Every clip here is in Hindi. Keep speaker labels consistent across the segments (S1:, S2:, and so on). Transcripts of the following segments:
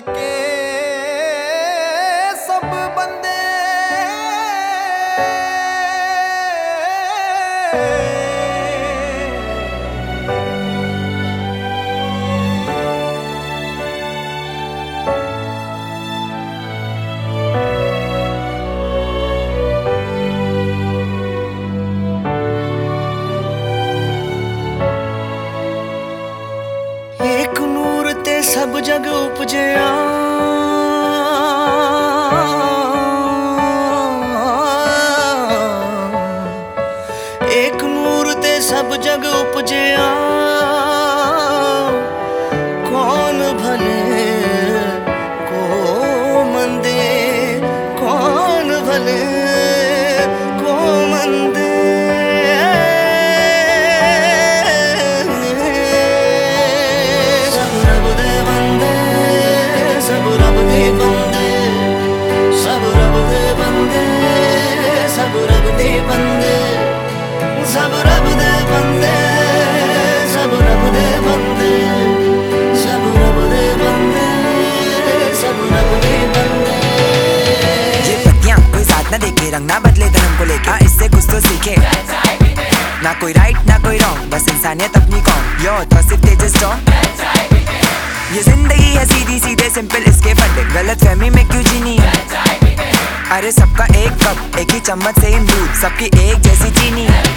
S1: के सब बंदे एक नूर ते सब जग उपजया एक नूर ते सब जग उपजया कौन भले को मंदे कौन भले को मंदे सब रब दे बंदे सब रब दे बंदे सब रब दे बंदे सब रब दे बंदे सब रब दे बंदे सब रब दे बंदे सब रब दे बंदे सब रब दे बंदे।
S2: ये पत्तियां कोई साथ ना देखे, रंग ना बदले धर्म को लेके, इससे कुछ तो सीखे। ना कोई राइट ना कोई रॉन्ग, बस इंसानियत अपनी कौन यो तो सिर्फ तेजस स्ट्रॉन्ग। ये जिंदगी है सीधी सीधे सिंपल, इसके फंडे गलत फहमी में क्यों जीनी है। अरे सबका एक कप एक ही चम्मच से इन दूध, सबकी एक जैसी चीनी है।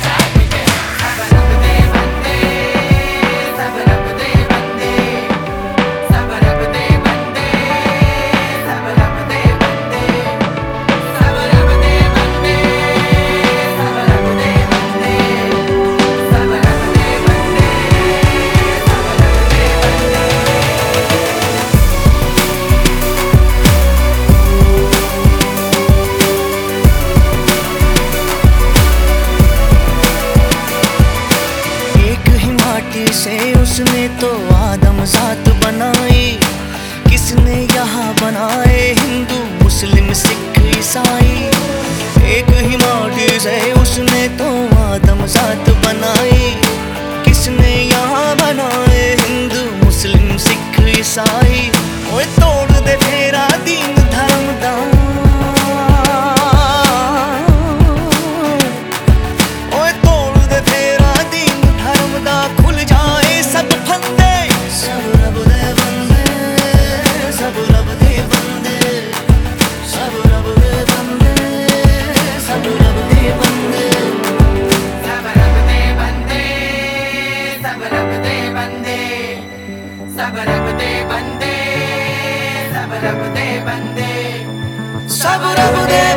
S1: से उसने तो आदम जात बनाई, किसने यहाँ बनाए हिंदू मुस्लिम सिख ईसाई। एक ही माटी से उसने तो आदम जात बनाई, किसने यहाँ बनाए हिंदू मुस्लिम सिख ईसाई। ओए तोड़ दे फेरा दीन धर्म दा, ओए तोड़ दे फेरा दीन धर्म दा, खुल जाए सब फंदे। सब रब दे बंदे सब रब दे बंदे सब रब दे बंदे सब रब दे बंदे
S3: सब रब दे बंदे सब रब दे बंदे सब रब दे बंदे सब रब दे बंदे
S1: सब रब दे